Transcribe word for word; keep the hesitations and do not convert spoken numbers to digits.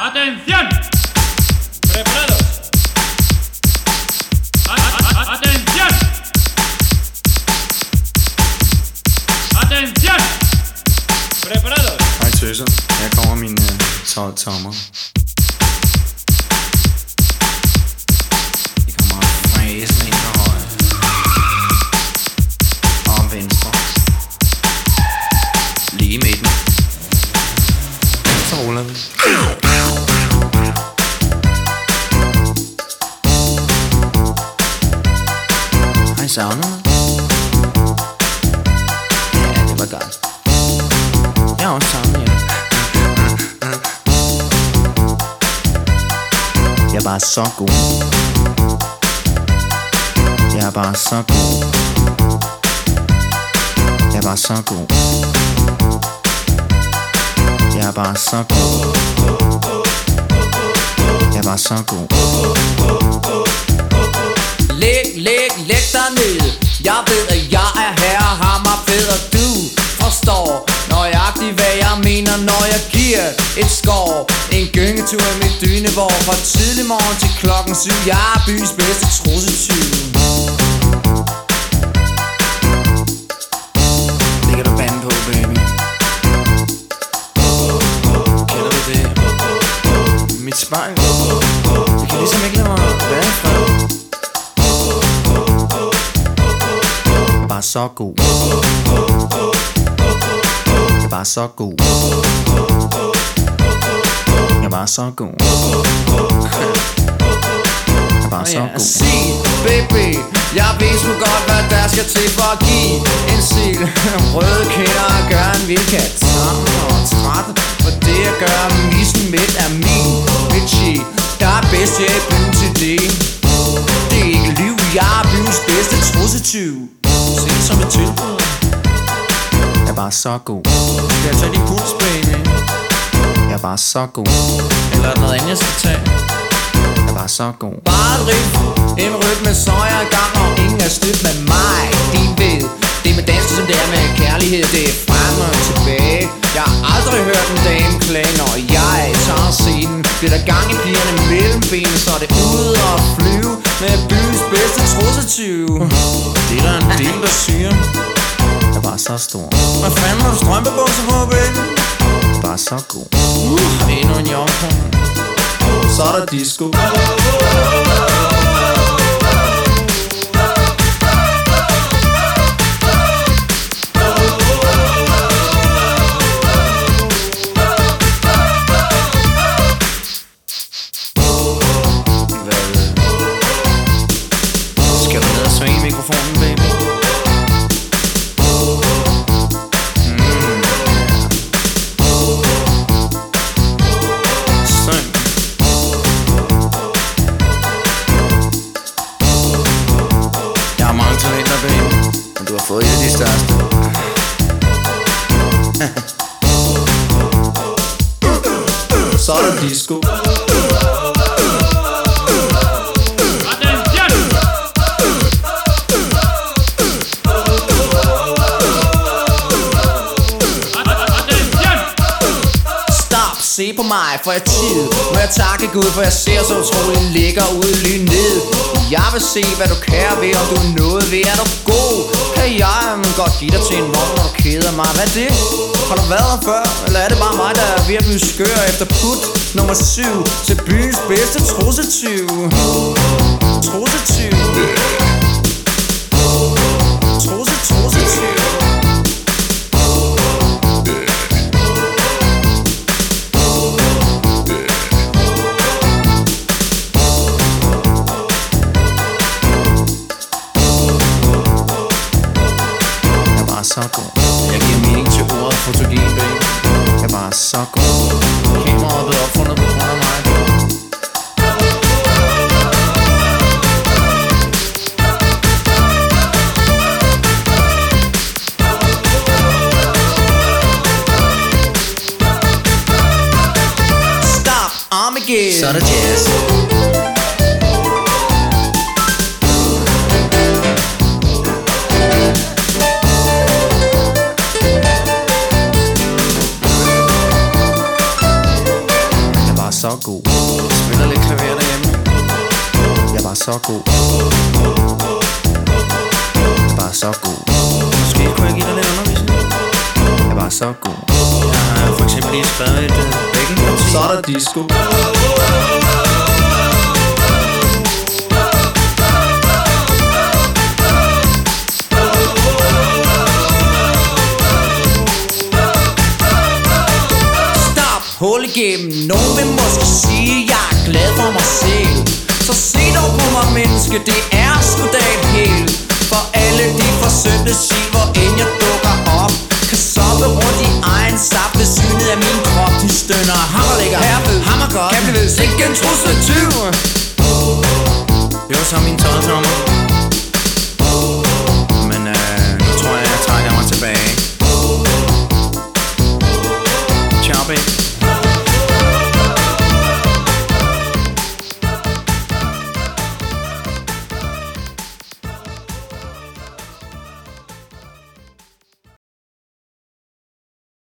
Atención. Preparados. Atención. Atención. Preparados. Hej tøser, her kommer mine tolv tommer. De kommer fræsende ind fra højre og venstre. Lige i midten. Så ruller vi. Hej, savner mig? Ja, det var godt. Jeg har også savnet jer. Jeg er bare så god. Jeg er bare så god. Jeg er bare så god. Jeg er bare så god. Jeg er bare så god. Læg, læg, læg dig ned. Jeg ved, at jeg er herre, hammer fed, og du forstår nøjagtigt, hvad jeg mener, når jeg giver et skår. En gyngetur i mit dynevår fra tidlig morgen til klokken syv. Jeg er byens bedste trussetyv. Det kan du bande på, baby. Kender du det? Mit spejl. Det kan ligesom ikke lade mig være i fred. Jeg er bare så god. Jeg er bare så god. Jeg er bare så god. Jeg er bare så god. Sig, baby, jeg ved sgu godt, hvad der skal til for at give en sil. Røde kinder og gør en vildkat sammen og træt. For det at gøre missen midt er min bitchy. Der er bedst jeg i byen til det. Det er ikke liv, jeg er byens bedste trussetyv. Se det som et tilbud. Jeg er bare så god. Skal jeg tage din puls, baby? Jeg er bare så god. Eller er der noget andet, jeg skal tage? Jeg er bare så god. Bare et riff, en rytme, så er jeg i gang, og ingen er stødt med mig. De ved, det er med dansen, som det er med kærlighed. Det er frem og tilbage. Jeg har aldrig hørt en dame klage, når jeg tager scenen. Bliver der gang i pigerne mellem benene, så er det ude og flyve med byens bedste trussetyv. Det er der en del, der siger. Jeg er bare så stor. Hvad fanden har du strømpebukser på, baby? Bare så god. Uh, endnu en jomfru. Så er der disco. Skal du ned og svinge mikrofonen, baby? Men du har fået et af de største. Så er der disco. Se på mig, for jeg tid. Må jeg takke Gud, for jeg ser så utrolig lækker ud lige ned. Jeg vil se, hvad du kan ved, om du er noget ved. Er du god? Kan jeg godt give dig til en morgen, når du keder mig? Hvad er det? Har du været her før? Eller er det bare mig, der er ved at blive skør efter put nummer syv til byens bedste trussetyv? Trussetyv. Trusse, trussetyv. Så god. Jeg giver mening til ordet fotogen, baby. Jeg er bare så god. Kameraet blev opfundet på grund af mig. Stop, Armageddon. Så er der jazz. så god. Jeg spiller lidt klaver derhjemme. Jeg er bare så god. Bare så god. Måske kunne jeg give dig lidt undervisning. Jeg er bare så god. Jeg har for eksempel lige skrevet et uh, bækkenparti. Så er der disco. Hul igennem. Nogen vil måske sige, jeg er glad for mig selv. Så se dog på mig, menneske, det er sgu da et held. For alle de forsømte sig, hvor end jeg dukker op, kan soppe rundt i egen saft ved synet af min krop. De stønner hammerlægger, herved, hammergodt, kan blive ved, sikke en trussel tyv. Det var så min tolv tommer. Men øh, nu tror jeg, jeg trækker mig tilbage. Ciao, babe.